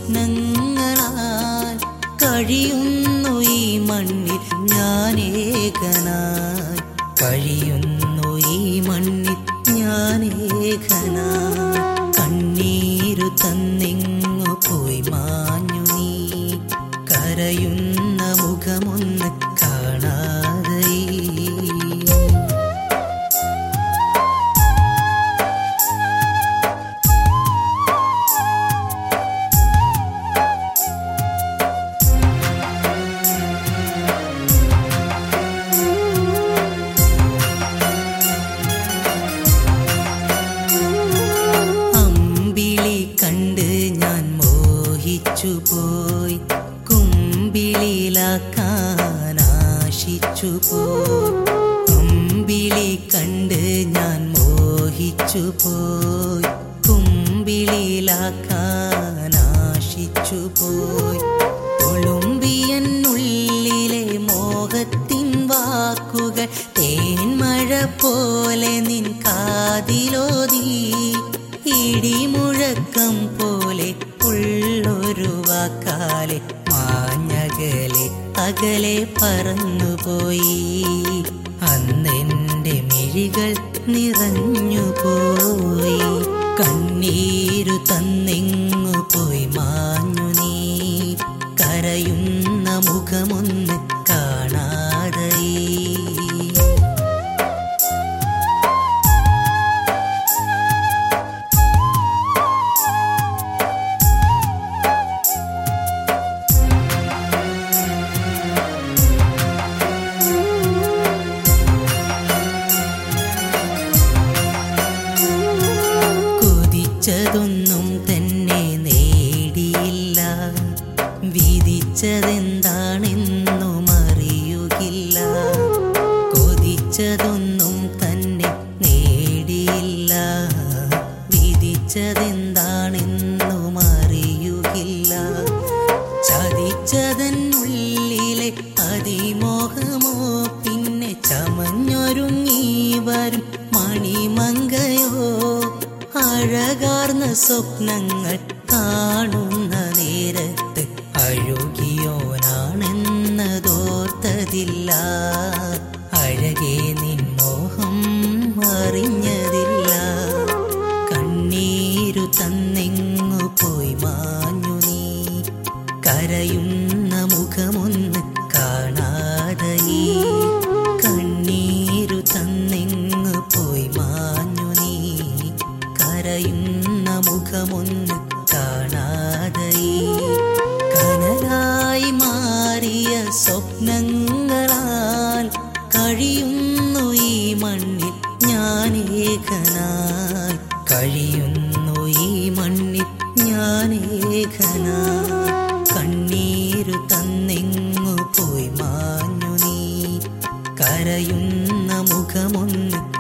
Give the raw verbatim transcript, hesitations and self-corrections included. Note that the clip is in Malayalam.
സ്വപ്നങ്ങളാൽ കഴിയുന്നു ഈ മണ്ണിൽ ഞാനേകനായി. കഴിയുന്നു ഈ മണ്ണിൽ ഞാനേകനായി. കണ്ണീരു തന്നിങ്ങു പോയി മാഞ്ഞു നീ. കരയുന്ന മുഖമൊന്ന് കാണാതെ. പോയി കുമ്പിളിലാക്കാനാശിച്ചുപോയി. അമ്പിളി കണ്ട് ഞാൻ മോഹിച്ചുപോയി. കുമ്പിളിലാക്കാനാശിച്ചുപോയി. ഒളിമ്പിയനുള്ളിലെ മോഹത്തിൻ വാക്കുകൾ തേന്മഴ പോലെ നിൻ കാതിലോതി. ഇടിമുഴക്കം പോലെ ഉള്ളൊരു വാക്കാലെ മാഞ്ഞകലെ അകലെ പറന്നുപോയി. അന്നെൻ്റെ മിഴികൾ നിറഞ്ഞുപോയി. കണ്ണീരു തന്നിങ്ങു പോയി മാഞ്ഞു നീ. കരയുന്ന മുഖമൊന്ന് കാണാതെ. ൊന്നും തന്നെ നേടിയില്ല. വിധിച്ചതെന്താണെന്നും അറിയുകില്ല. കൊതിച്ചതൊന്നും തന്നെ നേടിയില്ല. വിധിച്ചതെന്താണെന്നും അറിയുകില്ല. ചതിച്ചതനുള്ളിലെ അതിമോഹമോ പിന്നെ ചമഞ്ഞൊരുങ്ങി വരും മണിമങ്കയോ. അഴകാർന്ന സ്വപ്നങ്ങൾ കാണുന്ന നേരത്ത് അഴുകിയോനാണെന്നതോർത്തതില്ല. അഴകേ നിൻ മോഹം അറിഞ്ഞതില്ല. കണ്ണീരു തന്നിങ്ങു പോയി മാഞ്ഞു നീ. കരയുന്ന മുഖമൊന്ന് കാണാതെ. കണ്ണീരു തന്നിങ്ങു പോയി മാഞ്ഞു നീ. കരയുന്ന മുഖമൊന്ന് കാണാതെ. കനലായി മാറിയ സ്വപ്നങ്ങളാൽ കഴിയുന്നു ഈ മണ്ണിൽ ഞാനേകനായി. കഴിയുന്നു ഈ മണ്ണിൽ ഞാനേകനായി. കണ്ണീരു തന്നിങ്ങു പോയി മാഞ്ഞു നീ. കരയുന്ന മുഖമൊന്ന്